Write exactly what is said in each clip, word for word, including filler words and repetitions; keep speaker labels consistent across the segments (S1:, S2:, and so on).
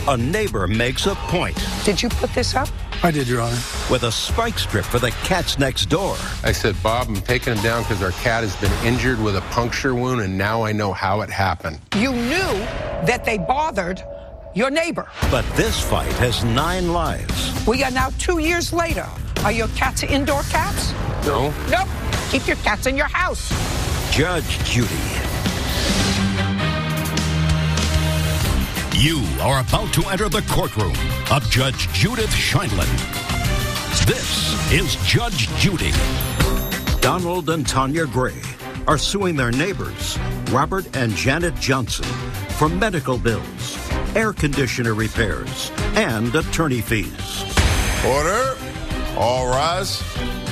S1: a neighbor makes a point.
S2: Did you put this up?
S3: I did, Your Honor.
S1: With a spike strip for the cats next door.
S4: I said, Bob, I'm taking him down because our cat has been injured with a puncture wound, and now I know how it happened.
S2: You knew that they bothered your neighbor.
S1: But this fight has nine lives.
S2: We are now two years later. Are your cats indoor cats?
S4: No.
S2: Nope. Keep your cats in your house.
S1: Judge Judy.
S5: You are about to enter the courtroom of Judge Judith Sheindlin. This is Judge Judy.
S1: Donald and Tanya Gray are suing their neighbors, Robert and Janet Johnson, for medical bills, air conditioner repairs, and attorney fees.
S6: Order. All rise.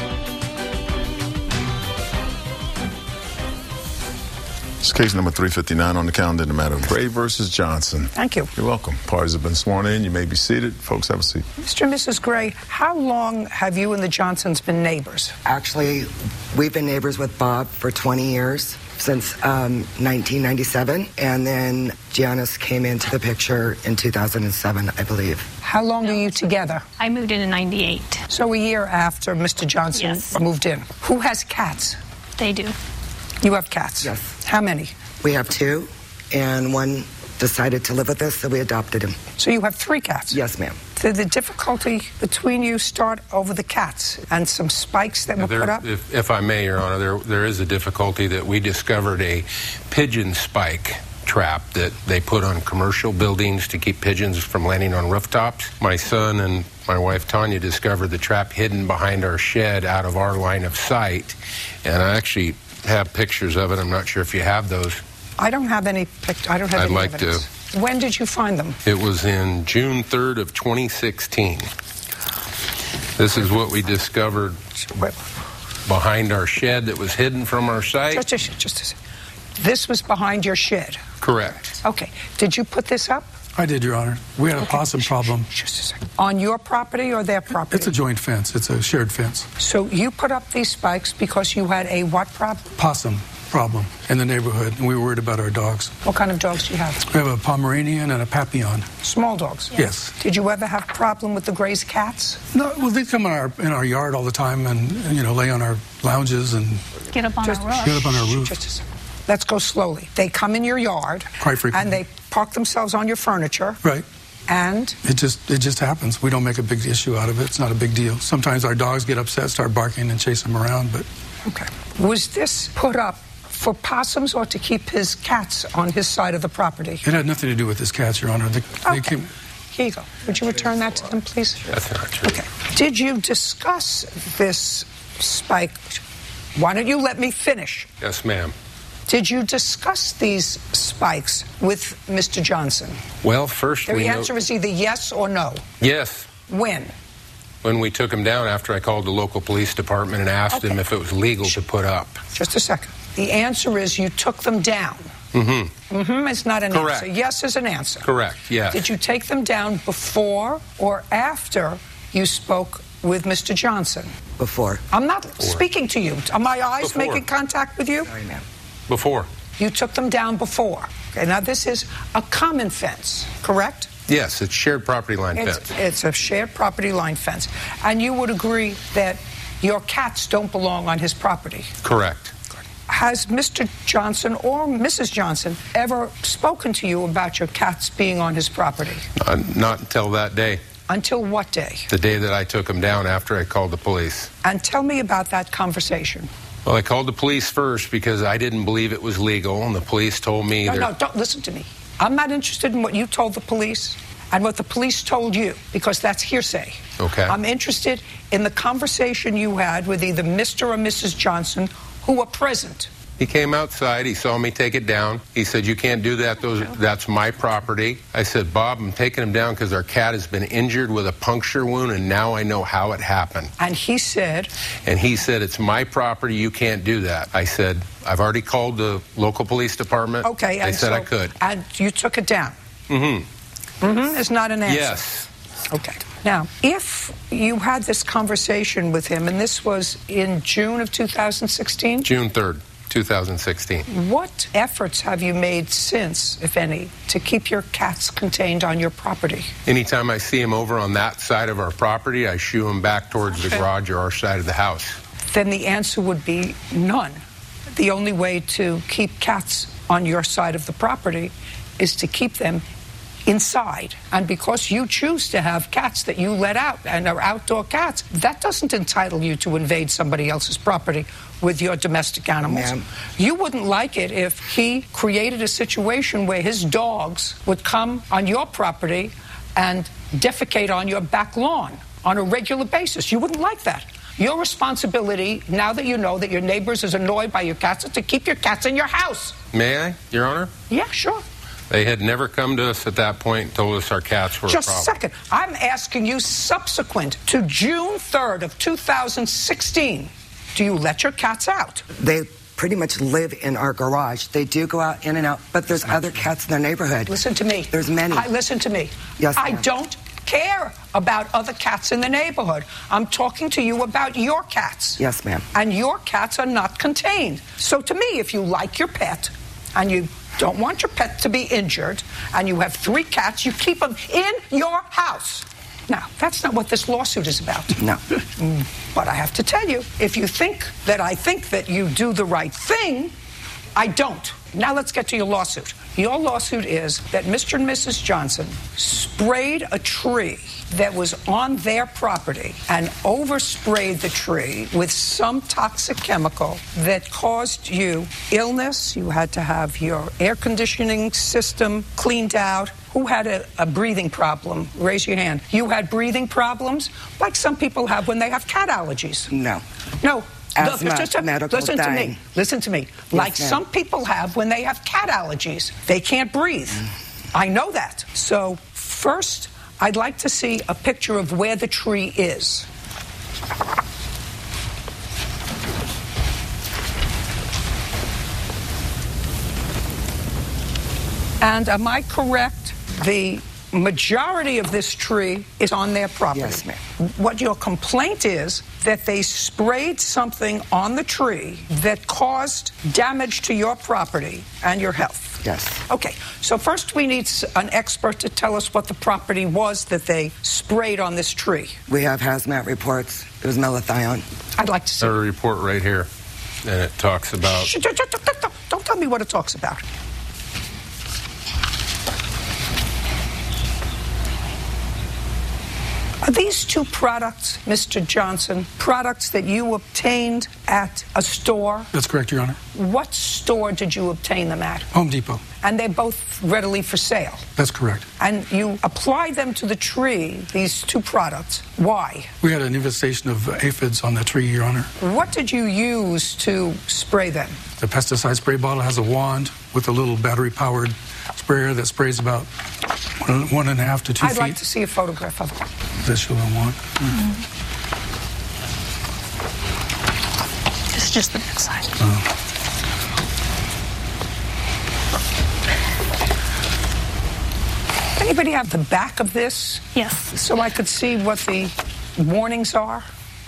S6: It's case number three fifty-nine on the calendar in the matter of Gray versus Johnson.
S2: Thank you.
S6: You're welcome. Parties have been sworn in. You may be seated. Folks, have a seat.
S2: Mister and Missus Gray, how long have you and the Johnsons been neighbors?
S7: Actually, we've been neighbors with Bob for twenty years, since um, nineteen ninety-seven. And then Janice came into the picture in two thousand seven, I believe.
S2: How long are you together?
S8: I moved in in ninety-eight.
S2: So a year after Mister Johnson
S8: Yes.
S2: moved in. Who has cats?
S8: They do.
S2: You have cats?
S7: Yes.
S2: How many?
S7: We have two, and one decided to live with us, so we adopted him.
S2: So you have three cats?
S7: Yes, ma'am.
S2: Did the difficulty between you start over the cats and some spikes that were
S4: There-
S2: put up?
S4: If, if I may, Your Honor, there, there is a difficulty that we discovered a pigeon spike trap that they put on commercial buildings to keep pigeons from landing on rooftops. My son and my wife Tanya discovered the trap hidden behind our shed out of our line of sight, and I actually have pictures of it. I'm not sure if you have those.
S2: I don't have any pic- I don't have
S4: I'd
S2: any
S4: like
S2: evidence. When did you find them?
S4: It was in June third of twenty sixteen. This is what we discovered behind our shed that was hidden from our sight.
S2: Just a, just a second. This was behind your shed?
S4: Correct.
S2: Okay. Did you put this up?
S3: I did, Your Honor. We had a
S2: Okay.
S3: possum problem.
S2: Just a second. On your property or their property?
S3: It's a joint fence. It's a shared fence.
S2: So you put up these spikes because you had a what problem?
S3: Possum problem in the neighborhood, and we were worried about our dogs.
S2: What kind of dogs do you have?
S3: We have a Pomeranian and a Papillon.
S2: Small dogs?
S3: Yes.
S2: Did you ever have a problem with the Gray's cats?
S3: No, well, they come in our in our yard all the time, and you know, lay on our lounges and
S8: Get up on
S2: Just-
S8: our roof.
S3: get up on our roof.
S2: Just a second. Let's go slowly. They come in your yard.
S3: Quite frequently.
S2: And they park themselves on your furniture.
S3: Right.
S2: And
S3: It just it just happens. We don't make a big issue out of it. It's not a big deal. Sometimes our dogs get upset, start barking, and chase them around. But
S2: okay. Was this put up for possums or to keep his cats on his side of the property?
S3: it had nothing to do with this cats, Your Honor. They, they
S2: Okay.
S3: came.
S2: Here you go. Would you return that to them, please?
S4: That's not true.
S2: Okay. Did you discuss this spike? Why don't you let me finish?
S4: Yes, ma'am.
S2: Did you discuss these spikes with Mister Johnson?
S4: Well, first
S2: The
S4: we know-
S2: answer is either yes or no.
S4: Yes.
S2: When?
S4: When we took him down after I called the local police department and asked
S2: Okay.
S4: them if it was legal to put up.
S2: Just a second. The answer is you took them down.
S4: Mm-hmm.
S2: Mm-hmm is not an
S4: Correct.
S2: answer. Yes is an answer.
S4: Correct, yes.
S2: Did you take them down before or after you spoke with Mister Johnson?
S7: Before.
S2: I'm not speaking to you. Are my eyes
S4: Before.
S2: making contact with you?
S7: Sorry, ma'am.
S4: Before.
S2: You took them down before. Okay, now this is a common fence, correct?
S4: Yes, it's shared property line
S2: It's,
S4: fence.
S2: it's a shared property line fence. And you would agree that your cats don't belong on his property.
S4: Correct.
S2: Has Mister Johnson or Missus Johnson ever spoken to you about your cats being on his property?
S4: Uh, not until that day.
S2: Until what day?
S4: The day that I took him down after I called the police.
S2: And tell me about that conversation.
S4: Well, I called the police first because I didn't believe it was legal, and the police told me
S2: No,
S4: they're-
S2: no, don't listen to me. I'm not interested in what you told the police and what the police told you, because that's hearsay.
S4: Okay.
S2: I'm interested in the conversation you had with either Mister or Missus Johnson who were present.
S4: He came outside. He saw me take it down. He said, "You can't do that. Those, that's my property." I said, "Bob, I'm taking him down because our cat has been injured with a puncture wound, and now I know how it happened."
S2: And he said,
S4: And he said, "It's my property. You can't do that." I said, "I've already called the local police department."
S2: okay.
S4: They
S2: and
S4: said
S2: so,
S4: I could.
S2: And you took it down.
S4: Mm-hmm.
S2: Mm-hmm is not an answer.
S4: Yes.
S2: Okay. Now, if you had this conversation with him, and this was in June of two thousand sixteen?
S4: June third. two thousand sixteen.
S2: What efforts have you made since, if any, to keep your cats contained on your property?
S4: Anytime I see them over on that side of our property, I shoo them back towards the garage or our side of the house.
S2: Then the answer would be none. The only way to keep cats on your side of the property is to keep them inside. And because you choose to have cats that you let out and are outdoor cats, that doesn't entitle you to invade somebody else's property with your domestic animals.
S7: Ma'am.
S2: You wouldn't like it if he created a situation where his dogs would come on your property and defecate on your back lawn on a regular basis. You wouldn't like that. Your responsibility, now that you know that your neighbors is annoyed by your cats, is to keep your cats in your house.
S4: May I, Your Honor?
S2: Yeah, sure.
S4: They had never come to us at that point and told us our cats were
S2: Just
S4: a
S2: a
S4: problem.
S2: second. I'm asking you, subsequent to June third of two thousand sixteen, do you let your cats out?
S7: They pretty much live in our garage. They do go out in and out, but there's other cats in their neighborhood.
S2: Listen to me.
S7: There's many.
S2: I, listen to me.
S7: Yes,
S2: I
S7: ma'am.
S2: don't care about other cats in the neighborhood. I'm talking to you about your cats.
S7: Yes, ma'am.
S2: And your cats are not contained. So to me, if you like your pet and you don't want your pet to be injured and you have three cats, you keep them in your house. Now, that's not what this lawsuit is about.
S7: No.
S2: But I have to tell you, if you think that I think that you do the right thing, I don't. Now let's get to your lawsuit. Your lawsuit is that Mister and Missus Johnson sprayed a tree that was on their property and oversprayed the tree with some toxic chemical that caused you illness. You had to have your air conditioning system cleaned out. Who had a, a breathing problem? Raise your hand. You had breathing problems like some people have when they have cat allergies.
S7: No.
S2: No.
S7: Asthma,
S2: Look, just,
S7: medical,
S2: listen
S7: dying.
S2: to me. Listen to me.
S7: Yes,
S2: like
S7: ma'am.
S2: some people have when they have cat allergies. They can't breathe. I know that. So first, I'd like to see a picture of where the tree is. And am I correct? The majority of this tree is on their property.
S7: Yes, ma'am.
S2: What your complaint is that they sprayed something on the tree that caused damage to your property and your health.
S7: Yes.
S2: Okay, so first we need s- an expert to tell us what the property was that they sprayed on this tree.
S7: We have hazmat reports. It was malathion.
S2: I'd like to see.
S4: There's a report right here, and it talks about...
S2: Shh, don't, don't- don't- don't- don't tell me what it talks about. Are these two products, Mister Johnson, products that you obtained at a store?
S3: That's correct, Your Honor.
S2: What store did you obtain them at?
S3: Home Depot.
S2: And they're both readily for sale.
S3: That's correct.
S2: And you applied them to the tree, these two products. Why?
S3: We had an infestation of aphids on the tree, Your Honor.
S2: What did you use to spray them?
S3: The pesticide spray bottle has a wand with a little battery-powered sprayer that sprays about one, one and a half to two
S2: I'd
S3: feet.
S2: like to see a photograph of it.
S3: This show I want.
S8: It's just the backside.
S2: Anybody have the back of this
S8: Yes.
S2: so I could see what the warnings are?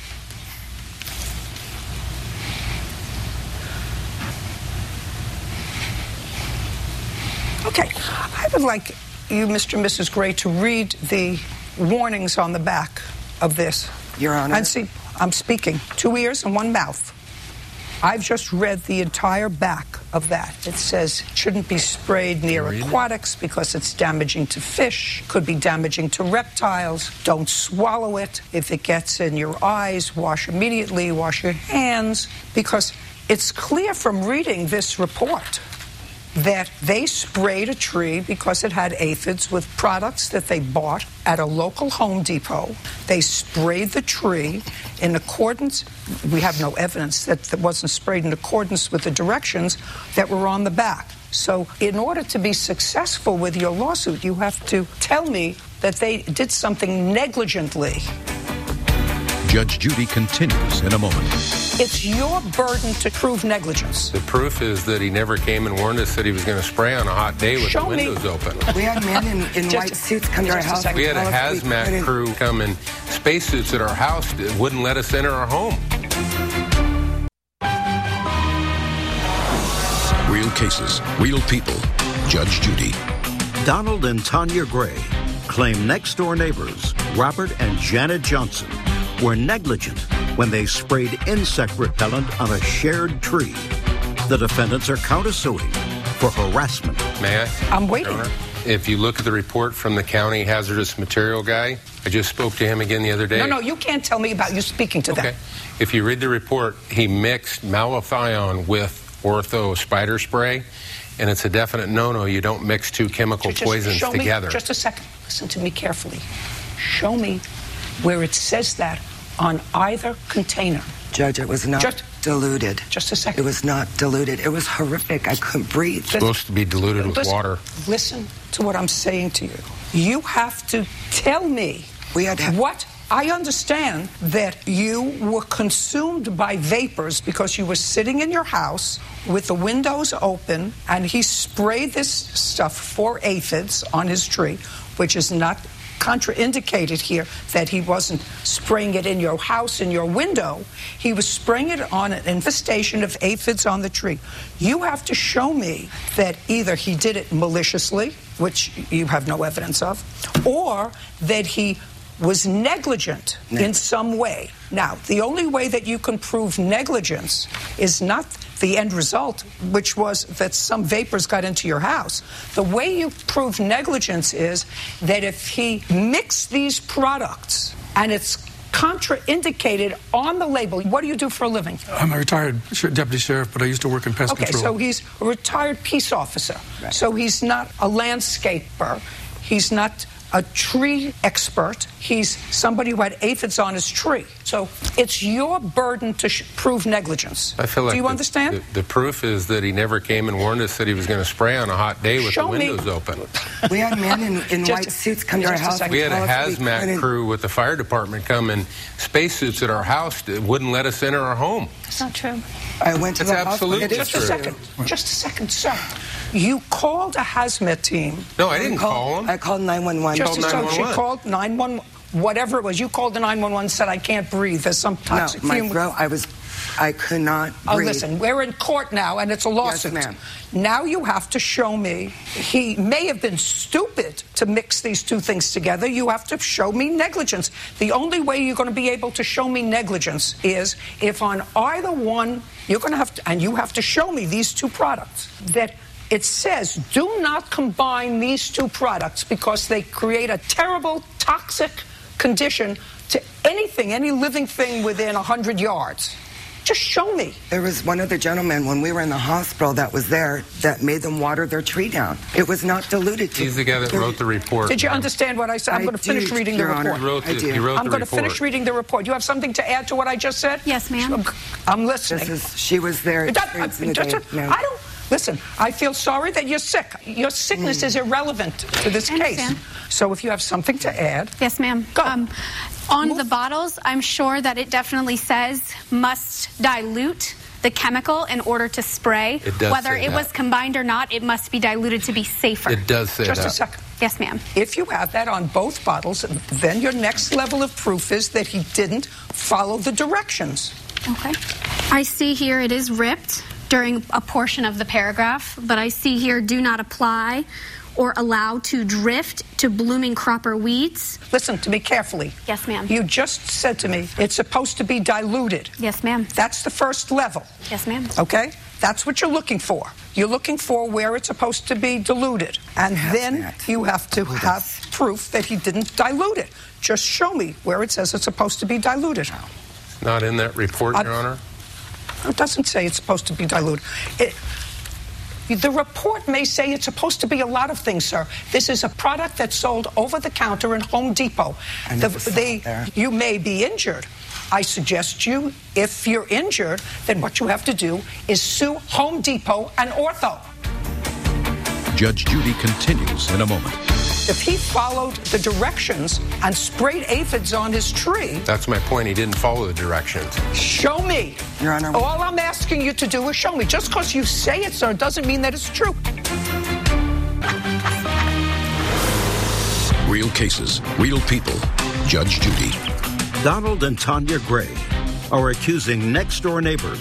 S2: Okay, I would like you, Mister and Missus Gray, to read the warnings on the back of this.
S7: Your Honor.
S2: And see, I'm speaking. Two ears and one mouth. I've just read the entire back of that. It says it shouldn't be sprayed near aquatics because it's damaging to fish, could be damaging to reptiles. Don't swallow it. If it gets in your eyes, wash immediately, wash your hands, because it's clear from reading this report that they sprayed a tree because it had aphids with products that they bought at a local Home Depot. They sprayed the tree in accordance, we have no evidence that it wasn't sprayed in accordance with the directions that were on the back. So in order to be successful with your lawsuit, you have to tell me that they did something negligently.
S5: Judge Judy continues in a moment.
S2: It's your burden to prove negligence.
S4: The proof is that he never came and warned us that he was going to spray on a hot day with
S2: Show
S4: the
S2: me.
S4: windows open.
S7: We had men in, in
S2: Just-
S7: white suits come to our
S2: just a
S7: house.
S2: second.
S4: We had a
S7: Tell us we
S4: hazmat
S7: couldn't-
S4: crew come in spacesuits at our house that wouldn't let us enter our home.
S5: cases, real people. Judge Judy.
S1: Donald and Tanya Gray claim next-door neighbors, Robert and Janet Johnson, were negligent when they sprayed insect repellent on a shared tree. The defendants are countersuing for harassment.
S4: May I?
S2: I'm waiting.
S4: Governor? If you look at the report from the county hazardous material guy, I just spoke to him again the other day.
S2: No, no, you can't tell me about you speaking to
S4: Okay.
S2: them.
S4: If you read the report, he mixed malathion with ortho spider spray, and it's a definite no-no. You don't mix two chemical
S2: Just
S4: poisons
S2: show me-
S4: together.
S2: Just a second. Listen to me carefully. Show me where it says that on either container.
S7: Judge, it was not
S2: Just-
S7: diluted.
S2: Just a second.
S7: It was not diluted. It was horrific. I couldn't breathe.
S4: It's supposed to be diluted with
S2: listen,
S4: water.
S2: Listen to what I'm saying to you. You have to tell me
S7: We had to-
S2: what. I understand that you were consumed by vapors because you were sitting in your house with the windows open, and he sprayed this stuff for aphids on his tree, which is not contraindicated here, that he wasn't spraying it in your house, in your window. He was spraying it on an infestation of aphids on the tree. You have to show me that either he did it maliciously, which you have no evidence of, or that he was negligent
S7: No.
S2: in some way. Now, the only way that you can prove negligence is not the end result, which was that some vapors got into your house. The way you prove negligence is that if he mixed these products and it's contraindicated on the label. What do you do for a living?
S3: I'm a retired sh- deputy sheriff, but I used to work in pest
S2: Okay,
S3: control.
S2: so he's a retired peace officer.
S7: Right.
S2: So he's not a landscaper. He's not a tree expert. He's somebody who had aphids on his tree. So it's your burden to sh- prove negligence.
S4: I feel like
S2: do you
S4: the,
S2: understand?
S4: The, the proof is that he never came and warned us that he was going to spray on a hot day with
S2: Show
S4: the
S2: me.
S4: windows open.
S7: We had men in, in
S2: Just-
S7: white suits come to our
S2: just a
S7: house.
S2: second.
S4: We had a
S7: tell us we
S4: hazmat
S7: couldn't-
S4: crew with the fire department come in spacesuits at our house that wouldn't let us enter our home.
S2: That's not true.
S7: I went to
S4: It's
S7: the hospital.
S4: absolutely
S7: It is
S2: Just a
S4: true.
S2: second. Just a second, sir. You called a hazmat team.
S4: No, I didn't
S7: called-
S4: call him.
S7: I called nine one one.
S2: Just
S4: called
S2: so she
S4: nine one one.
S2: called nine one one, whatever it was. You called the nine one one and said, I can't breathe. There's some
S7: No,
S2: toxic
S7: my
S2: fume.
S7: throat, I was, I could not
S2: Oh,
S7: breathe.
S2: listen, we're in court now, and it's a lawsuit.
S7: ma'am.
S2: Now you have to show me he may have been stupid to mix these two things together. You have to show me negligence. The only way you're going to be able to show me negligence is if on either one, you're going to have to, and you have to show me these two products, that it says do not combine these two products because they create a terrible toxic condition to anything, any living thing within one hundred yards. Just show me.
S7: There was one other gentleman when we were in the hospital that was there that made them water their tree down. It was not diluted. To,
S4: He's the guy that wrote the report.
S2: Did you
S4: ma'am.
S2: understand what I said? I'm
S7: I
S2: going to finish
S7: do,
S2: reading
S7: Your
S2: the
S7: Honor.
S2: report.
S4: He wrote
S7: I
S4: the,
S7: do.
S4: he wrote
S2: I'm
S4: the
S2: going to
S4: report.
S2: finish reading the report. You have something to add to what I just said?
S8: Yes, ma'am.
S2: I'm listening.
S7: This is, she was there.
S2: It does-
S7: experiencing the
S2: just-
S7: day, ma'am.
S2: I don't listen. I feel sorry that you're sick. Your sickness is irrelevant to this
S8: I
S2: case.
S8: understand.
S2: So if you have something to add,
S8: Yes, ma'am.
S2: Go.
S8: Um, on
S2: Move.
S8: the bottles, I'm sure that it definitely says must dilute the chemical in order to spray.
S4: It does
S8: Whether
S4: say
S8: it
S4: that.
S8: was combined or not, it must be diluted to be safer.
S4: It does say
S2: just
S4: that.
S2: a second.
S8: Yes, ma'am.
S2: If you have that on both bottles, then your next level of proof is that he didn't follow the directions.
S8: Okay. I see here it is ripped during a portion of the paragraph, but I see here do not apply or allow to drift to blooming crop or weeds.
S2: Listen to me carefully.
S8: Yes, ma'am.
S2: You just said to me it's supposed to be diluted.
S8: Yes, ma'am.
S2: That's the first level.
S8: Yes, ma'am.
S2: Okay? That's what you're looking for. You're looking for where it's supposed to be diluted. And then
S7: Hazmat.
S2: you have to have proof that he didn't dilute it. Just show me where it says it's supposed to be diluted.
S4: It's not in that report,
S2: I-
S4: Your Honor.
S2: It doesn't say it's supposed to be diluted. It, the report may say it's supposed to be a lot of things, sir. This is a product that's sold over the counter in Home Depot.
S7: I
S2: The-
S7: never saw
S2: they-
S7: it there.
S2: you may be injured. I suggest you, if you're injured, then what you have to do is sue Home Depot and Ortho.
S5: Judge Judy continues in a moment.
S2: If he followed the directions and sprayed aphids on his tree,
S4: That's my point. He didn't follow the directions.
S2: show me.
S7: Your Honor.
S2: All I'm asking you to do is show me. Just because you say it, sir, doesn't mean that it's true.
S5: Real cases, real people. Judge Judy.
S1: Donald and Tanya Gray are accusing next-door neighbors,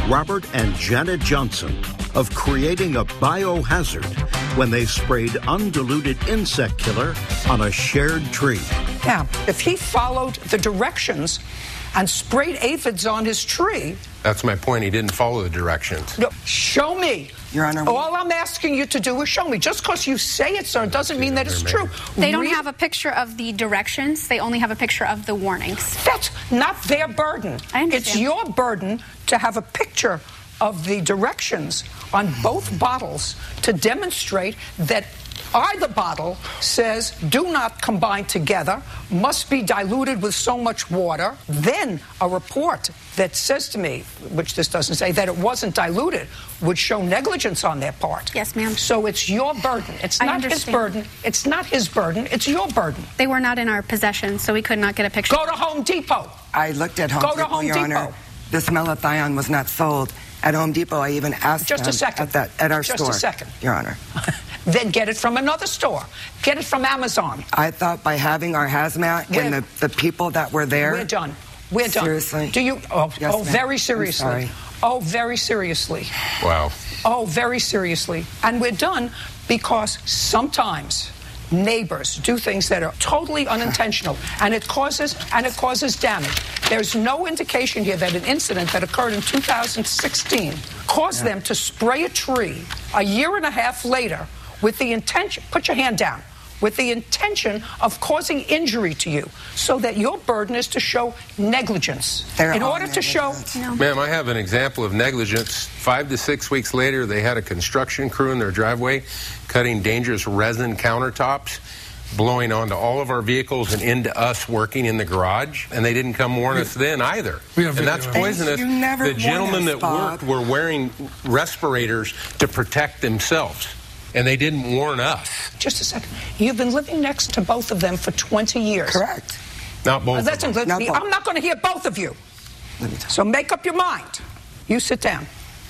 S1: Robert and Janet Johnson of creating a biohazard when they sprayed undiluted insect killer on a shared tree.
S2: Now, if he followed the directions and sprayed aphids on his tree...
S4: That's my point. He didn't follow the directions.
S2: No, show me.
S7: Your Honor.
S2: All I'm asking you to do is show me. Just because you say it, sir, doesn't mean that it's true.
S8: They don't
S2: Re-
S8: have a picture of the directions. They only have a picture of the warnings.
S2: That's not their burden.
S8: I understand.
S2: It's your burden to have a picture of the directions on both bottles to demonstrate that either bottle says do not combine together, must be diluted with so much water. Then a report that says to me, which this doesn't say, that it wasn't diluted would show negligence on their part.
S8: Yes, ma'am.
S2: So it's your burden. It's
S8: I
S2: not his
S8: understand.
S2: burden. It's not his burden. It's your burden.
S8: They were not in our possession, so we could not get a picture.
S2: Go to Home Depot.
S7: I looked at Home
S2: Go to
S7: Depot,
S2: Home
S7: Your
S2: Depot.
S7: Honor. This malathion was not sold at Home Depot. I even asked
S2: Just a
S7: them
S2: second.
S7: at that at our
S2: Just
S7: store.
S2: a second.
S7: Your Honor.
S2: Then get it from another store. Get it from Amazon.
S7: I thought by having our hazmat
S2: We're-
S7: and the, the people that were there.
S2: We're done. We're done.
S7: Seriously?
S2: Do you? Oh,
S7: Yes,
S2: oh
S7: ma'am.
S2: very
S7: I'm
S2: seriously.
S7: sorry.
S2: Oh, very seriously.
S4: Wow.
S2: Oh, very seriously. And we're done because sometimes neighbors do things that are totally unintentional, and it causes and it causes damage. There's no indication here that an incident that occurred in two thousand sixteen caused
S7: Yeah.
S2: them to spray a tree a year and a half later with the intention, put your hand down, with the intention of causing injury to you, so that your burden is to show negligence.
S7: They're
S2: in
S7: all
S2: order to show...
S7: negligent.
S8: No.
S4: Ma'am, I have an example of negligence. Five to six weeks later, they had a construction crew in their driveway cutting dangerous resin countertops, blowing onto all of our vehicles and into us working in the garage, and they didn't come warn us then either.
S3: We have
S4: and that's
S3: video.
S4: poisonous.
S7: You never
S4: The
S7: warn
S4: gentlemen
S7: us,
S4: that
S7: Bob.
S4: worked were wearing respirators to protect themselves, and they didn't warn us.
S2: Just a second. You've been living next to both of them for twenty years.
S7: Correct.
S4: Not both.
S2: Uh,
S4: of
S2: Listen,
S4: them.
S2: listen,
S7: Not both.
S2: I'm not going to hear both of you.
S7: Let me tell
S2: So make up your mind. You sit down.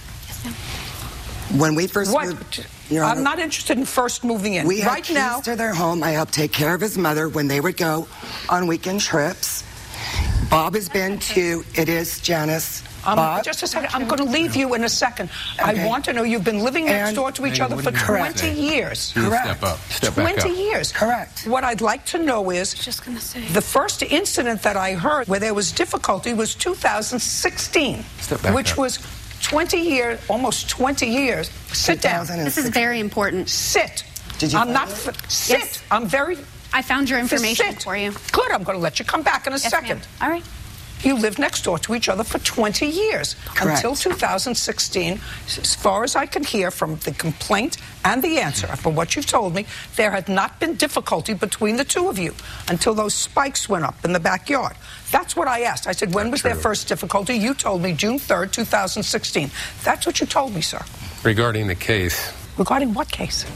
S7: you. When we first
S2: What?
S7: moved, Your Honor,
S2: I'm not interested in first moving in.
S7: we had
S2: right
S7: keys
S2: now,
S7: to their home. I helped take care of his mother when they would go on weekend trips. Bob has been to, it is Janice.
S2: um,
S7: Bob,
S2: just a second. I'm going to leave you in a second. I
S7: Okay.
S2: want to know you've been living next
S7: And-
S2: door to each
S4: Hey,
S2: other
S4: what
S2: for
S4: do you
S2: twenty
S4: say?
S2: years.
S4: You
S7: Correct.
S4: Step up. Step back
S2: twenty
S4: up.
S2: years.
S7: Correct.
S2: What I'd like to know is
S8: Just gonna say.
S2: the first incident that I heard where there was difficulty was two thousand sixteen,
S4: Step back
S2: which
S4: up.
S2: was twenty years, almost twenty years. Sit down.
S8: This is very important.
S2: Sit.
S7: Did you
S2: I'm
S7: find
S2: not.
S7: it?
S2: F- sit.
S8: Yes.
S2: I'm very.
S8: I found your information
S2: sit.
S8: for you.
S2: Good. I'm going to let you come back in a
S8: Yes,
S2: second.
S8: ma'am. All right.
S2: You lived next door to each other for twenty years.
S7: Correct.
S2: Until two thousand sixteen, as far as I can hear from the complaint and the answer, from what you've told me, there had not been difficulty between the two of you until those spikes went up in the backyard. That's what I asked. I said, when was their
S4: true.
S2: first difficulty? You told me June third, two thousand sixteen. That's what you told me, sir.
S4: Regarding the case,
S2: Regarding what case?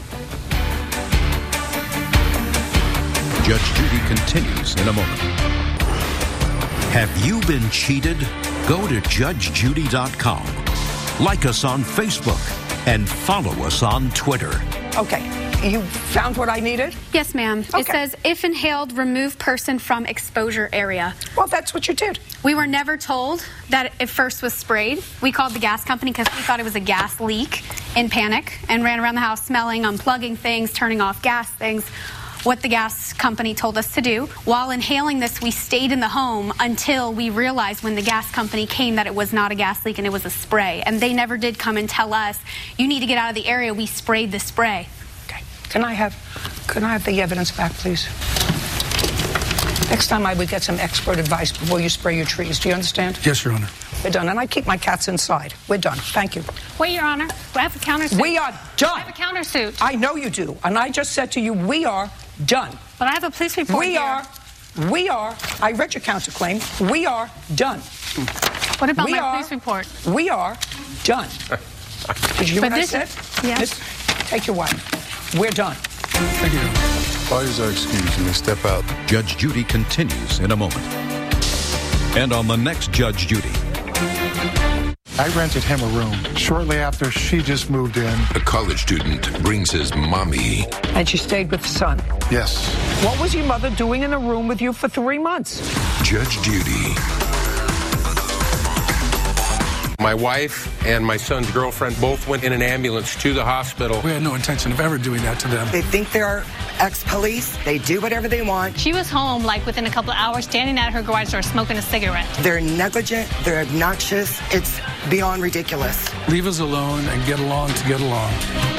S5: Judge Judy continues in a moment.
S1: Have you been cheated? Go to judge judy dot com. Like us on Facebook and follow us on Twitter.
S2: Okay. You found what I needed?
S8: Yes, ma'am. It
S2: Okay.
S8: says, if inhaled, remove person from exposure area.
S2: Well, that's what you did.
S8: We were never told that it first was sprayed. We called the gas company because we thought it was a gas leak in panic and ran around the house smelling, unplugging things, turning off gas things. What the gas company told us to do. While inhaling this, we stayed in the home until we realized when the gas company came that it was not a gas leak and it was a spray. And they never did come and tell us, you need to get out of the area. We sprayed the spray.
S2: Okay. Can I have, can I have the evidence back, please? Next time I would get some expert advice before you spray your trees. Do you understand?
S3: Yes, Your Honor.
S2: We're done. And I keep my cats inside. We're done. Thank you.
S9: Wait, Your Honor. I have a countersuit.
S2: We are done.
S9: I have a countersuit.
S2: I know you do. And I just said to you, we are done.
S9: But I have a police report
S2: We
S9: here.
S2: are, we are, I read your counterclaim. We are done.
S9: What about
S2: we
S9: my
S2: are,
S9: police report?
S2: We are done. Did you hear
S9: But
S2: what I
S9: this-
S2: said?
S9: yes.
S2: Miss- Take your wife. We're done.
S3: Thank you, Your Honor.
S6: Parties are excused. You may step out.
S5: Judge Judy continues in a moment. And on the next Judge Judy.
S10: I rented him a room shortly after she just moved in.
S11: A college student brings his mommy.
S2: And she stayed with the son.
S10: Yes.
S2: What was your mother doing in the room with you for three months?
S11: Judge Judy.
S4: My wife and my son's girlfriend both went in an ambulance to the hospital.
S3: We had no intention of ever doing that to them.
S7: They think they're ex-police. They do whatever they want.
S9: She was home like within a couple of hours, standing at her garage door smoking a cigarette.
S7: They're negligent. They're obnoxious. It's beyond ridiculous.
S3: Leave us alone and get along to get along.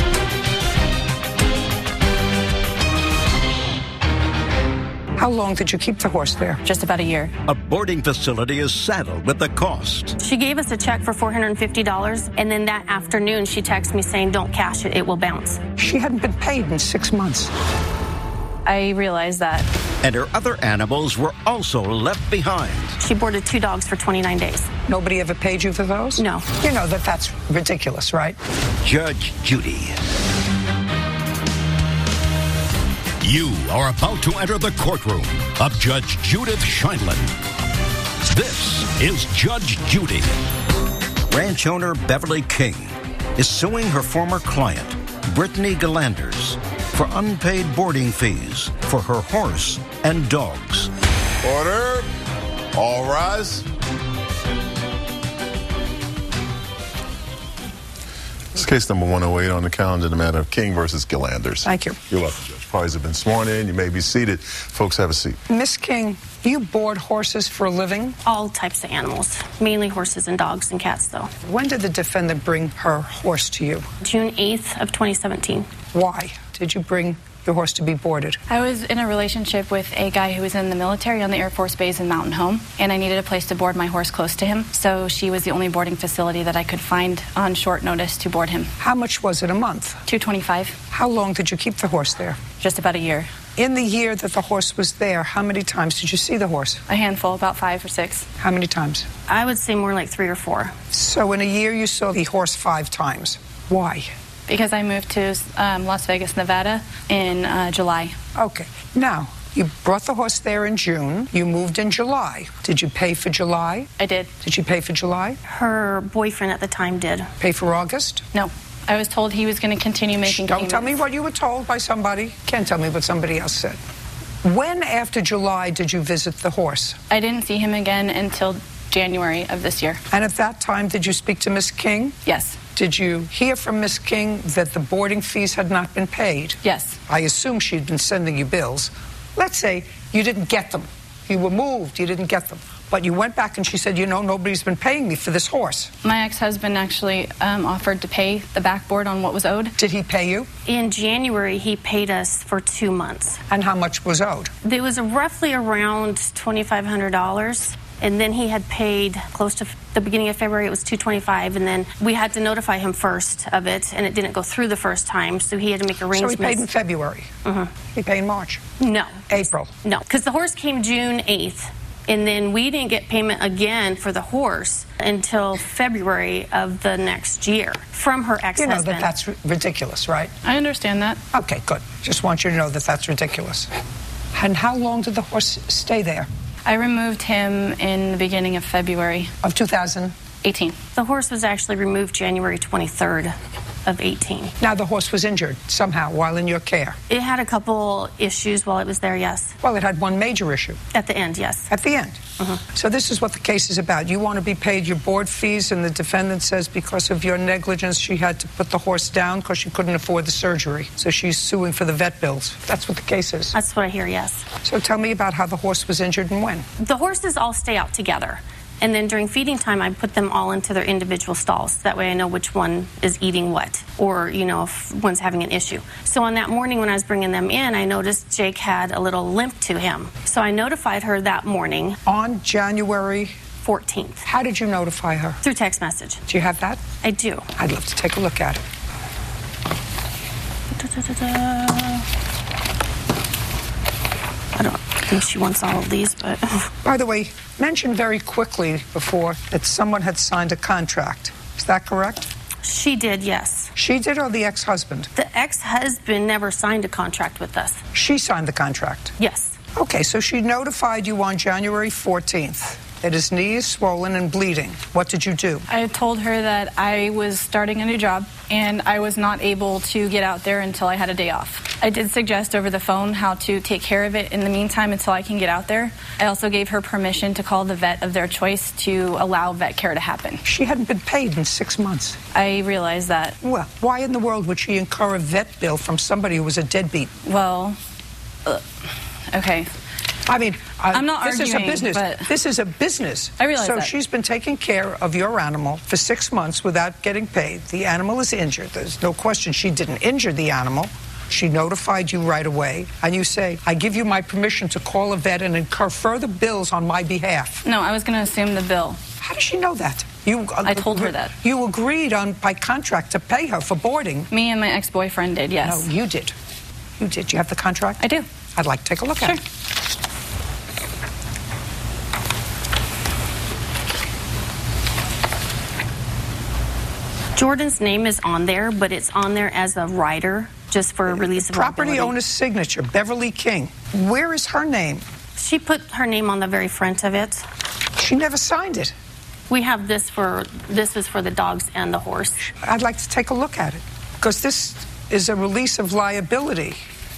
S2: How long did you keep the horse there?
S9: Just about a year.
S1: A boarding facility is saddled with the cost.
S12: She gave us a check for four hundred fifty dollars, and then that afternoon she texted me saying, don't cash it, it will bounce.
S2: She hadn't been paid in six months.
S9: I realized that.
S1: And her other animals were also left behind.
S12: She boarded two dogs for twenty-nine days.
S2: Nobody ever paid you for those?
S12: No.
S2: You know that that's ridiculous, right?
S1: Judge Judy.
S5: You are about to enter the courtroom of Judge Judith Sheindlin. This is Judge Judy.
S1: Ranch owner Beverly King is suing her former client, Brittany Galanders, for unpaid boarding fees for her horse and dogs.
S6: Order. All rise. It's case number one oh eight on the calendar, the matter of King versus Galanders.
S2: Thank you.
S6: You're welcome, Judge. Parties have been sworn in. You may be seated. Folks, have a seat.
S2: Miss King, you board horses for a living?
S12: All types of animals, mainly horses and dogs and cats, though.
S2: When did the defendant bring her horse to you?
S12: June eighth of twenty seventeen.
S2: Why did you bring your horse to be boarded?
S9: I was in a relationship with a guy who was in the military on the Air Force Base in Mountain Home, and I needed a place to board my horse close to him, so she was the only boarding facility that I could find on short notice to board him.
S2: How much was it a month?
S9: two twenty-five.
S2: How long did you keep the horse there?
S9: Just about a year.
S2: In the year that the horse was there, how many times did you see the horse?
S9: A handful, about five or six.
S2: How many times?
S12: I would say more like three or four.
S2: So in a year you saw the horse five times. Why?
S9: Because I moved to um, Las Vegas, Nevada in uh, July.
S2: Okay. Now, you brought the horse there in June. You moved in July. Did you pay for July?
S9: I did.
S2: Did you pay for July?
S12: Her boyfriend at the time did.
S2: Pay for August?
S9: No. I was told he was going to continue making
S2: Shh, don't
S9: payments.
S2: tell me what you were told by somebody. Can't tell me what somebody else said. When after July did you visit the horse?
S9: I didn't see him again until January of this year.
S2: And at that time, did you speak to Miss King?
S9: Yes.
S2: Did you hear from Miss King that the boarding fees had not been paid?
S9: Yes.
S2: I assume she'd been sending you bills. Let's say you didn't get them. You were moved, you didn't get them. But you went back and she said, you know, nobody's been paying me for this horse.
S9: My ex-husband actually um, offered to pay the backboard on what was owed.
S2: Did he pay you?
S12: In January, he paid us for two months.
S2: And how much was owed?
S12: It was roughly around twenty-five hundred dollars. And then he had paid close to the beginning of February, it was two twenty-five, and then we had to notify him first of it, and it didn't go through the first time, so he had to make arrangements.
S2: So he paid in February?
S12: Mm-hmm.
S2: He paid in March?
S12: No.
S2: April?
S12: No, because the horse came June eighth, and then we didn't get payment again for the horse until February of the next year from her ex-husband.
S2: You know that that's ridiculous, right?
S9: I understand that.
S2: Okay, good. Just want you to know that that's ridiculous. And how long did the horse stay there?
S9: I removed him in the beginning of February.
S2: Of two thousand
S9: eighteen.
S12: The horse was actually removed January twenty-third of eighteen.
S2: Now the horse was injured somehow while in your care?
S12: It had a couple issues while it was there, yes.
S2: Well, it had one major issue.
S12: At the end, yes.
S2: At the end?
S12: Mm-hmm.
S2: So this is what the case is about. You want to be paid your board fees, and the defendant says because of your negligence, she had to put the horse down because she couldn't afford the surgery. So she's suing for the vet bills. That's what the case is.
S12: That's what I hear, yes.
S2: So tell me about how the horse was injured and when.
S12: The horses all stay out together. And then during feeding time, I put them all into their individual stalls. That way I know which one is eating what, or, you know, if one's having an issue. So on that morning when I was bringing them in, I noticed Jake had a little limp to him. So I notified her that morning.
S2: On January
S12: fourteenth.
S2: How did you notify her?
S12: Through text message.
S2: Do you have that?
S12: I do.
S2: I'd love to take a look at it.
S12: Da, da, da, da. I don't think she wants all of these, but...
S2: By the way, mention very quickly before that someone had signed a contract. Is that correct?
S12: She did, yes.
S2: She did, or the ex-husband?
S12: The ex-husband never signed a contract with us.
S2: She signed the contract?
S12: Yes.
S2: Okay, so she notified you on January fourteenth that his knee is swollen and bleeding. What did you do?
S9: I told her that I was starting a new job and I was not able to get out there until I had a day off. I did suggest over the phone how to take care of it in the meantime until I can get out there. I also gave her permission to call the vet of their choice to allow vet care to happen.
S2: She hadn't been paid in six months.
S9: I realize that.
S2: Well, why in the world would she incur a vet bill from somebody who was a deadbeat?
S9: Well, uh, okay.
S2: I mean, uh,
S9: I'm not
S2: this
S9: arguing,
S2: is a business.
S9: but
S2: This is a business.
S9: I realize
S2: so
S9: that.
S2: she's been taking care of your animal for six months without getting paid. The animal is injured. There's no question she didn't injure the animal. She notified you right away, and you say, I give you my permission to call a vet and incur further bills on my behalf.
S9: No, I was going to assume the bill.
S2: How does she know that? You, uh,
S9: I told her that.
S2: You agreed on by contract to pay her for boarding.
S9: Me and my ex-boyfriend did, yes.
S2: No, you did. You did. You have the contract?
S9: I do.
S2: I'd like to take a look
S9: Sure.
S2: at it.
S12: Jordan's name is on there, but it's on there as a rider, just for release of
S2: Property
S12: liability.
S2: owner's signature, Beverly King. Where is her name?
S12: She put her name on the very front of it.
S2: She never signed it.
S12: We have this for, this is for the dogs and the horse.
S2: I'd like to take a look at it, because this is a release of liability.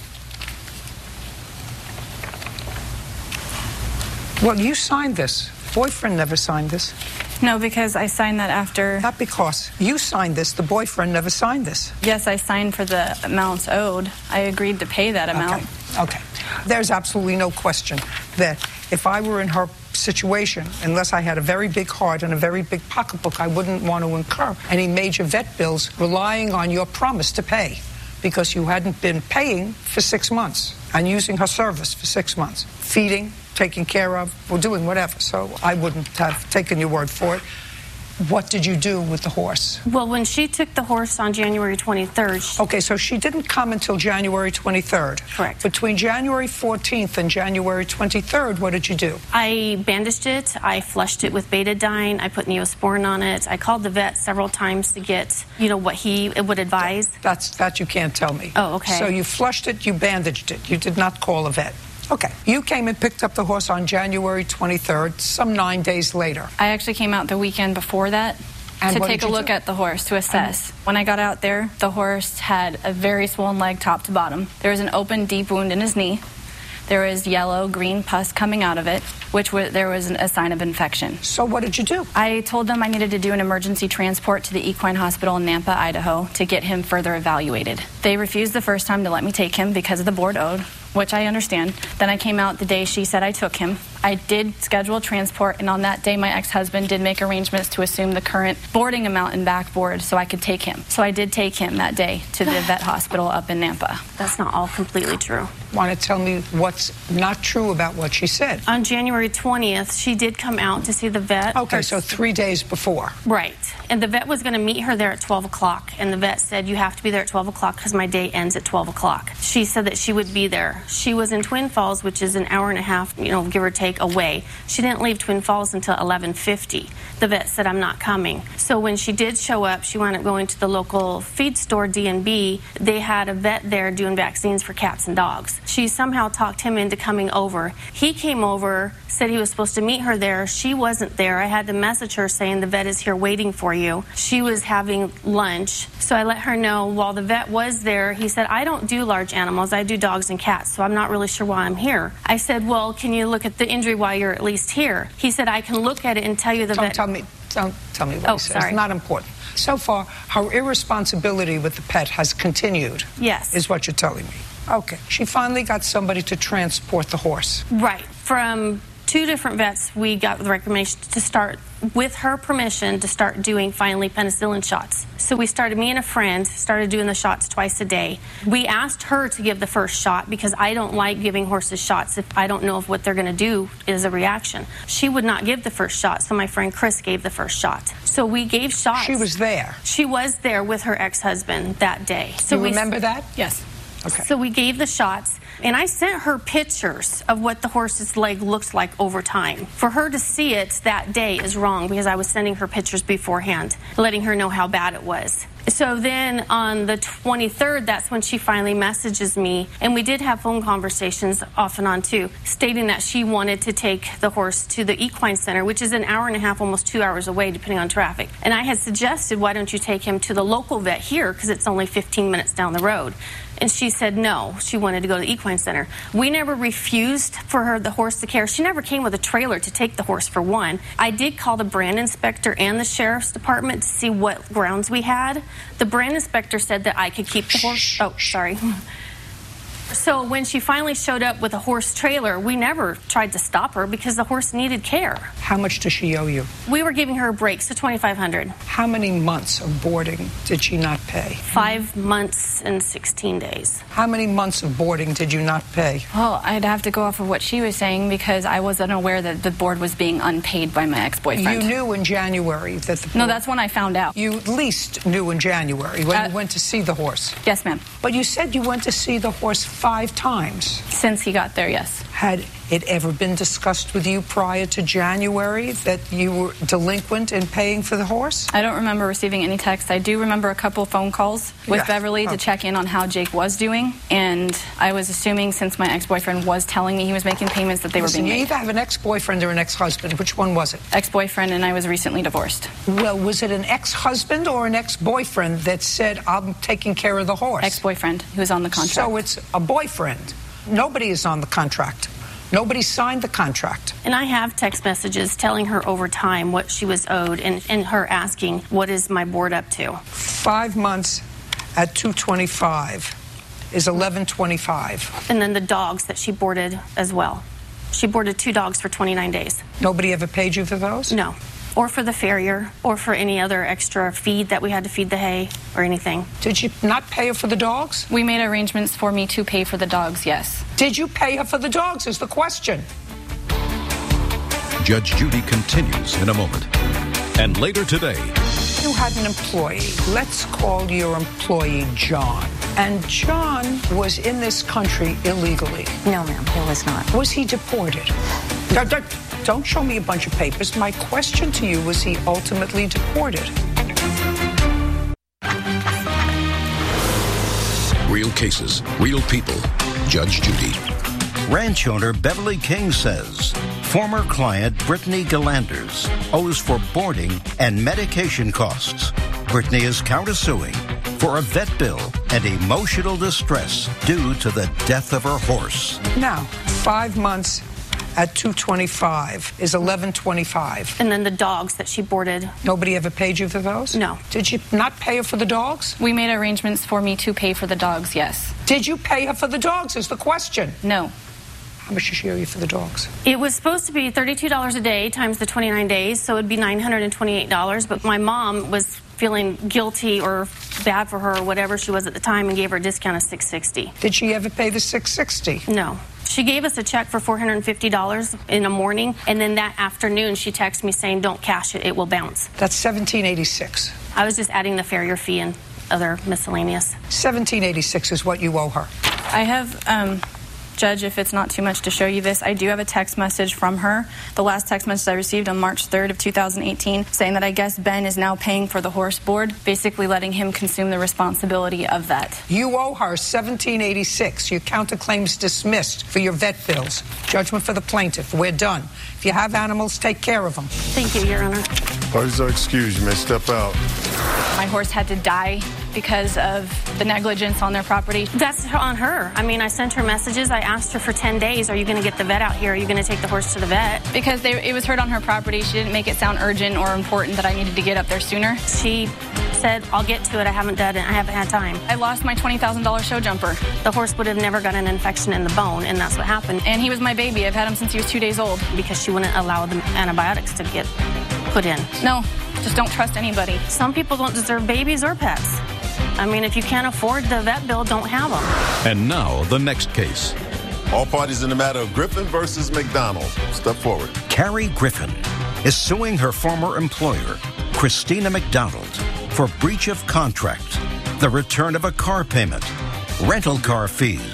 S2: Well, you signed this. Boyfriend never signed this.
S9: No, because I signed that after.
S2: Not because. You signed this. The boyfriend never signed this.
S9: Yes, I signed for the amounts owed. I agreed to pay that amount.
S2: Okay. Okay. There's absolutely no question that if I were in her situation, unless I had a very big heart and a very big pocketbook, I wouldn't want to incur any major vet bills relying on your promise to pay, because you hadn't been paying for six months and using her service for six months, feeding, taking care of, or doing whatever. So I wouldn't have taken your word for it. What did you do with the horse?
S12: Well, when she took the horse on January twenty-third... She...
S2: Okay, so she didn't come until January twenty-third.
S12: Correct.
S2: Between January fourteenth and January twenty-third, what did you do?
S12: I bandaged it. I flushed it with betadine. I put Neosporin on it. I called the vet several times to get, you know, what he would advise.
S2: That's, that you can't tell me.
S12: Oh, okay.
S2: So you flushed it, you bandaged it. You did not call a vet. Okay. You came and picked up the horse on January twenty-third, some nine days later.
S9: I actually came out the weekend before that
S2: And
S9: to
S2: what
S9: take
S2: did
S9: a
S2: you
S9: look
S2: do?
S9: at the horse to assess. When I got out there, the horse had a very swollen leg top to bottom. There was an open, deep wound in his knee. There was yellow, green pus coming out of it, which was, there was an, a sign of infection.
S2: So what did you do?
S9: I told them I needed to do an emergency transport to the equine hospital in Nampa, Idaho, to get him further evaluated. They refused the first time to let me take him because of the board owed, which I understand. Then I came out the day she said I took him. I did schedule transport, and on that day my ex-husband did make arrangements to assume the current boarding amount and backboard so I could take him. So I did take him that day to the vet hospital up in Nampa.
S12: That's not all completely true.
S2: Want to tell me what's not true about what she said?
S12: On January twentieth, she did come out to see the vet.
S2: Okay, so three days before.
S12: Right. And the vet was going to meet her there at twelve o'clock. And the vet said, you have to be there at twelve o'clock because my day ends at twelve o'clock. She said that she would be there. She was in Twin Falls, which is an hour and a half, you know, give or take, away. She didn't leave Twin Falls until eleven fifty. The vet said, I'm not coming. So when she did show up, she wound up going to the local feed store, D and B. They had a vet there doing vaccines for cats and dogs. She somehow talked him into coming over. He came over, said he was supposed to meet her there. She wasn't there. I had to message her saying the vet is here waiting for you. She was having lunch. So I let her know while the vet was there, he said, I don't do large animals. I do dogs and cats, so I'm not really sure why I'm here. I said, well, can you look at the injury while you're at least here? He said, I can look at it and tell you the
S2: Don't
S12: vet.
S2: tell me, don't tell me what
S12: Oh,
S2: he says.
S12: sorry.
S2: It's not important. So far, her irresponsibility with the pet has continued.
S12: Yes.
S2: Is what you're telling me. Okay. She finally got somebody to transport the horse.
S12: Right. From two different vets, we got the recommendation to start, with her permission, to start doing finally penicillin shots. So we started, me and a friend started doing the shots twice a day. We asked her to give the first shot because I don't like giving horses shots if I don't know if what they're going to do is a reaction. She would not give the first shot, so my friend Chris gave the first shot. So we gave shots.
S2: She was there.
S12: She was there with her ex-husband that day. So
S2: you
S12: we
S2: remember that?
S9: Yes.
S2: Okay.
S12: So we gave the shots. And I sent her pictures of what the horse's leg looked like over time. For her to see it that day is wrong because I was sending her pictures beforehand, letting her know how bad it was. So then on the twenty-third, that's when she finally messages me, and we did have phone conversations off and on too, stating that she wanted to take the horse to the equine center, which is an hour and a half, almost two hours away, depending on traffic. And I had suggested, why don't you take him to the local vet here, because it's only fifteen minutes down the road. And she said no, she wanted to go to the equine center. We never refused for her the horse to care. She never came with a trailer to take the horse, for one. I did call the brand inspector and the sheriff's department to see what grounds we had. The brand inspector said that I could keep the horse. Oh, sorry. So when she finally showed up with a horse trailer, we never tried to stop her because the horse needed care.
S2: How much does she owe you?
S12: We were giving her a break, so twenty-five hundred dollars.
S2: How many months of boarding did she not pay?
S12: Five months and sixteen days.
S2: How many months of boarding did you not pay?
S9: Well, I'd have to go off of what she was saying because I wasn't aware that the board was being unpaid by my ex-boyfriend.
S2: You knew in January that the board...
S9: No, that's when I found out.
S2: You at least knew in January when
S9: uh,
S2: you went to see the horse.
S9: Yes, ma'am.
S2: But you said you went to see the horse five times.
S9: Since he got there, yes.
S2: Had it ever been discussed with you prior to January that you were delinquent in paying for the horse?
S9: I don't remember receiving any text. I do remember a couple phone calls with
S2: yeah.
S9: Beverly
S2: okay.
S9: to check in on how Jake was doing. And I was assuming, since my ex-boyfriend was telling me he was making payments, that they
S2: Listen,
S9: were being
S2: you
S9: made.
S2: either have an ex-boyfriend or an ex-husband. Which one was it?
S9: Ex-boyfriend, and I was recently divorced.
S2: Well, was it an ex-husband or an ex-boyfriend that said, I'm taking care of the horse?
S9: Ex-boyfriend, who was on the contract.
S2: So it's a boyfriend. Nobody is on the contract. Nobody signed the contract.
S12: And I have text messages telling her over time what she was owed, and, and her asking, what is my board up to?
S2: Five months at two twenty-five is eleven twenty-five.
S12: And then the dogs that she boarded as well. She boarded two dogs for twenty-nine days.
S2: Nobody ever paid you for those?
S12: No. Or for the farrier, or for any other extra feed that we had to feed the hay, or anything.
S2: Did you not pay her for the dogs?
S9: We made arrangements for me to pay for the dogs, yes.
S2: Did you pay her for the dogs is the question.
S5: Judge Judy continues in a moment. And later today...
S2: You had an employee. Let's call your employee John. And John was in this country illegally.
S13: No, ma'am, he was not.
S2: Was he deported? Don't, don't, don't show me a bunch of papers. My question to you, was he ultimately deported?
S11: Real cases, real people. Judge Judy.
S1: Ranch owner Beverly King says former client Brittany Galanders owes for boarding and medication costs. Brittany is countersuing for a vet bill and emotional distress due to the death of her horse.
S2: Now, five months at two twenty-five is eleven twenty-five.
S12: And then the dogs that she boarded.
S2: Nobody ever paid you for those?
S12: No.
S2: Did you not pay her for the dogs?
S9: We made arrangements for me to pay for the dogs, yes.
S2: Did you pay her for the dogs is the question.
S9: No.
S2: How much did she owe you for the dogs?
S12: It was supposed to be thirty-two dollars a day times the twenty-nine days, so it'd be nine hundred twenty-eight dollars. But my mom was feeling guilty or bad for her or whatever she was at the time and gave her a discount of six hundred sixty dollars.
S2: Did she ever pay the six hundred sixty dollars?
S12: No. She gave us a check for four hundred fifty dollars in the morning, and then that afternoon she texted me saying, don't cash it, it will bounce.
S2: That's seventeen eighty-six.
S12: I was just adding the farrier fee and other miscellaneous.
S2: seventeen eighty-six is what you owe her.
S9: I have... um Judge, if it's not too much to show you this, I do have a text message from her. The last text message I received on March third of two thousand eighteen saying that I guess Ben is now paying for the horse board, basically letting him consume the responsibility of that.
S2: You owe her seventeen eighty-six. Your counterclaim's dismissed for your vet bills. Judgment for the plaintiff. We're done. If you have animals, take care of them.
S12: Thank you, Your Honor.
S6: Parties are excused. You may step out.
S9: My horse had to die because of the negligence on their property.
S12: That's on her. I mean, I sent her messages. I asked her for ten days, are you going to get the vet out here? Are you going to take the horse to the vet?
S9: Because they, it was hurt on her property. She didn't make it sound urgent or important that I needed to get up there sooner.
S12: She said, I'll get to it. I haven't done it. I haven't had time.
S9: I lost my twenty thousand dollars show jumper.
S12: The horse would have never got an infection in the bone, and that's what happened.
S9: And he was my baby. I've had him since he was two days old.
S12: Because she wouldn't allow the antibiotics to get put in.
S9: No, just don't trust anybody.
S12: Some people don't deserve babies or pets. I mean, if you can't afford the vet bill, don't have them.
S5: And now, the next case.
S6: All parties in the matter of Griffin versus McDonald. Step forward.
S1: Carrie Griffin is suing her former employer, Christina McDonald, for breach of contract, the return of a car payment, rental car fees,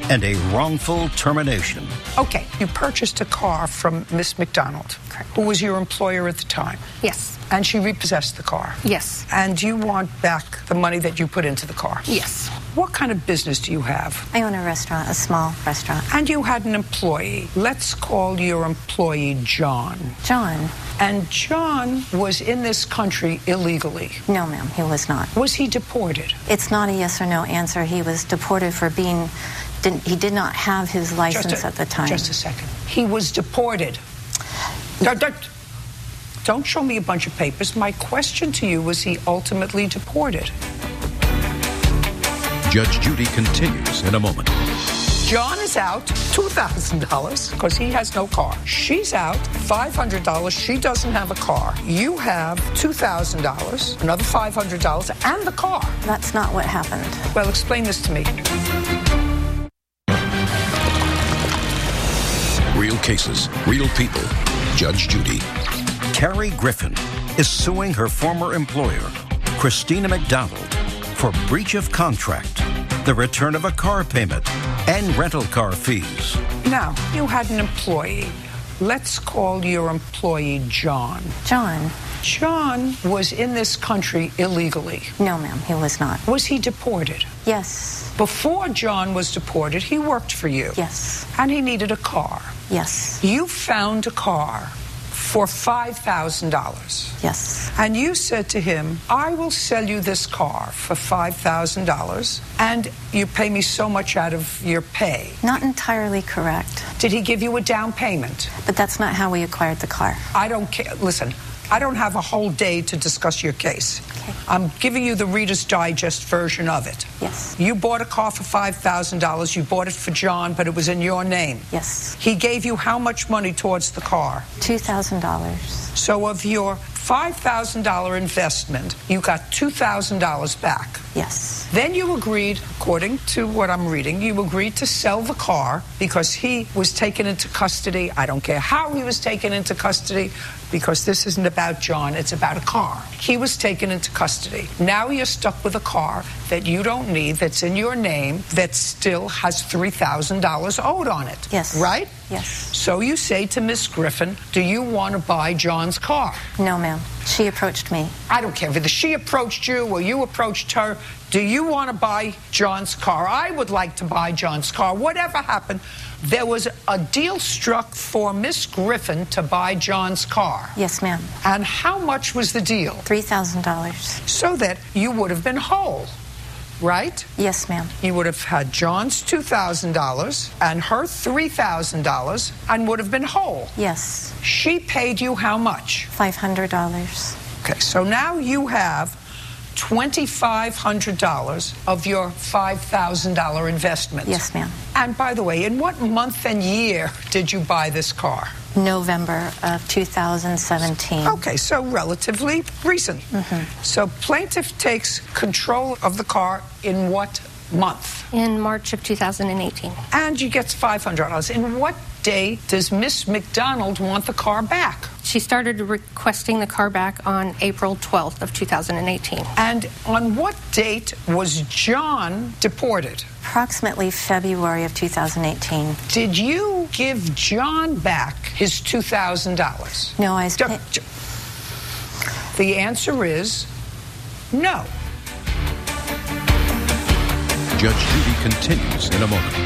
S1: and a wrongful termination.
S2: Okay, you purchased a car from Miss McDonald,
S13: Correct.
S2: who was your employer at the time.
S13: Yes.
S2: And she repossessed the car.
S13: Yes.
S2: And you want back the money that you put into the car.
S13: Yes.
S2: What kind of business do you have?
S13: I own a restaurant, a small restaurant.
S2: And you had an employee. Let's call your employee John.
S13: John?
S2: And John was in this country illegally.
S13: No, ma'am, he was not.
S2: Was he deported?
S13: It's not a yes or no answer. He was deported for being, didn't, he did not have his license
S2: a,
S13: at the time.
S2: Just a second. He was deported. Don't, don't, don't show me a bunch of papers. My question to you, was he ultimately deported?
S11: Judge Judy continues in a moment.
S2: John is out two thousand dollars because he has no car. She's out five hundred dollars. She doesn't have a car. You have two thousand dollars, another five hundred dollars, and the car.
S13: That's not what happened.
S2: Well, explain this to me.
S11: Real cases, real people. Judge Judy.
S1: Carrie Griffin is suing her former employer, Christina McDonald, for breach of contract, the return of a car payment, and rental car fees.
S2: Now, you had an employee. Let's call your employee John.
S13: John?
S2: John was in this country illegally.
S13: No, ma'am, he was not.
S2: Was he deported?
S13: Yes.
S2: Before John was deported, he worked for you.
S13: Yes.
S2: And he needed a car.
S13: Yes.
S2: You found a car for five thousand dollars.
S13: Yes.
S2: And you said to him, I will sell you this car for five thousand dollars, and you pay me so much out of your pay.
S13: Not entirely correct.
S2: Did he give you a down payment?
S13: But that's not how we acquired the car.
S2: I don't care. Listen, I don't have a whole day to discuss your case.
S13: Okay.
S2: I'm giving you the Reader's Digest version of it.
S13: Yes.
S2: You bought a car for five thousand dollars. You bought it for John, but it was in your name.
S13: Yes.
S2: He gave you how much money towards the car?
S13: two thousand dollars.
S2: So of your five thousand dollars investment, you got two thousand dollars back.
S13: Yes.
S2: Then you agreed, according to what I'm reading, you agreed to sell the car because he was taken into custody. I don't care how he was taken into custody, because this isn't about John, it's about a car. He was taken into custody. Now you're stuck with a car that you don't need, that's in your name, that still has three thousand dollars owed on it.
S13: Yes.
S2: Right?
S13: Yes.
S2: So you say to Miss Griffin, do you want to buy John's car?
S13: No, ma'am. She approached me.
S2: I don't care whether she approached you or you approached her. Do you want to buy John's car? I would like to buy John's car. Whatever happened, there was a deal struck for Miss Griffin to buy John's car.
S13: Yes, ma'am.
S2: And how much was the deal?
S13: three thousand dollars.
S2: So that you would have been whole, right?
S13: Yes, ma'am.
S2: You would have had John's two thousand dollars and her three thousand dollars and would have been whole.
S13: Yes.
S2: She paid you how much?
S13: five hundred dollars.
S2: Okay, so now you have twenty-five hundred dollars of your five thousand dollars investment.
S13: Yes, ma'am.
S2: And by the way, in what month and year did you buy this car?
S13: November of two thousand seventeen.
S2: Okay, so relatively recent.
S13: Mm-hmm.
S2: So plaintiff takes control of the car in what month?
S14: In March of two thousand eighteen.
S2: And she gets five hundred dollars. In what day does Miss McDonald want the car back?
S14: She started requesting the car back on April twelfth of two thousand eighteen.
S2: And on what date was John deported?
S13: Approximately February of two thousand eighteen.
S2: Did you give John back his two thousand dollars?
S13: No, I...
S2: D- d- the answer is no.
S11: Judge Judy continues in a moment.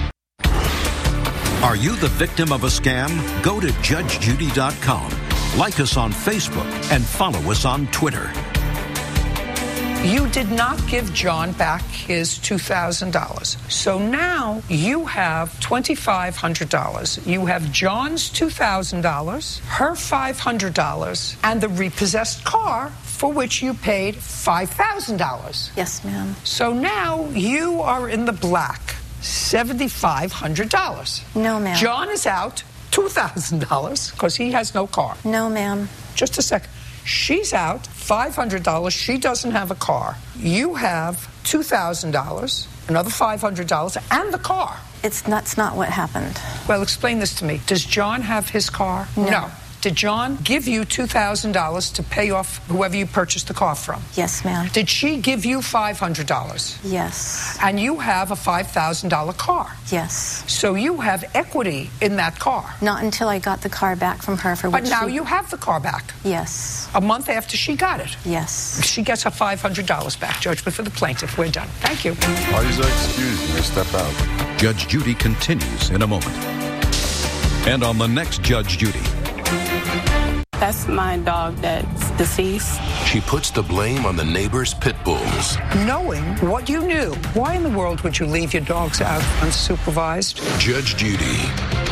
S1: Are you the victim of a scam? Go to judge judy dot com. Like us on Facebook and follow us on Twitter.
S2: You did not give John back his two thousand dollars. So now you have twenty-five hundred dollars. You have John's two thousand dollars, her five hundred dollars, and the repossessed car for which you paid five thousand dollars.
S13: Yes, ma'am.
S2: So now you are in the black, seven thousand five hundred dollars.
S13: No, ma'am.
S2: John is out two thousand dollars because he has no car.
S13: No, ma'am.
S2: Just a second. She's out five hundred dollars. She doesn't have a car. You have two thousand dollars, another five hundred dollars, and the car.
S13: It's that's not what happened.
S2: Well, explain this to me. Does John have his car?
S13: No.
S2: No. Did John give you two thousand dollars to pay off whoever you purchased the car from?
S13: Yes, ma'am.
S2: Did she give you five hundred dollars?
S13: Yes.
S2: And you have a five thousand dollars car?
S13: Yes.
S2: So you have equity in that car?
S13: Not until I got the car back from her, for
S2: But
S13: which
S2: now
S13: she...
S2: you have the car back?
S13: Yes.
S2: A month after she got it?
S13: Yes.
S2: She gets her five hundred dollars back, Judge, but for the plaintiff, we're done. Thank you.
S6: Parties are excused. You may step out.
S5: Judge Judy continues in a moment. And on the next Judge Judy.
S15: That's my dog that's deceased.
S11: She puts the blame on the neighbor's pit bulls.
S2: Knowing what you knew, why in the world would you leave your dogs out unsupervised?
S11: Judge Judy.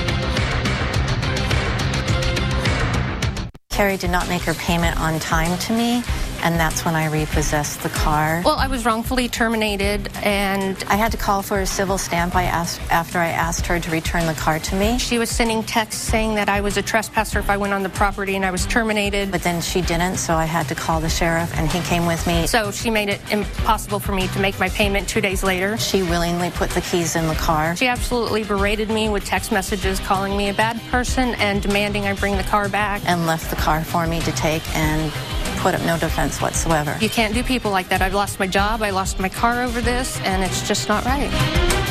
S13: Carrie did not make her payment on time to me, and that's when I repossessed the car.
S14: Well, I was wrongfully terminated, and
S13: I had to call for a civil stamp I asked, after I asked her to return the car to me.
S14: she was sending texts saying that I was a trespasser if I went on the property, and I was terminated.
S13: But then she didn't, so I had to call the sheriff, and he came with me.
S14: So she made it impossible for me to make my payment two days later.
S13: She willingly put the keys in the car.
S14: She absolutely berated me with text messages, calling me a bad person and demanding I bring the car back.
S13: And left the car for me to take and put up no defense whatsoever.
S14: You can't do people like that. I've lost my job, I lost my car over this, and it's just not right.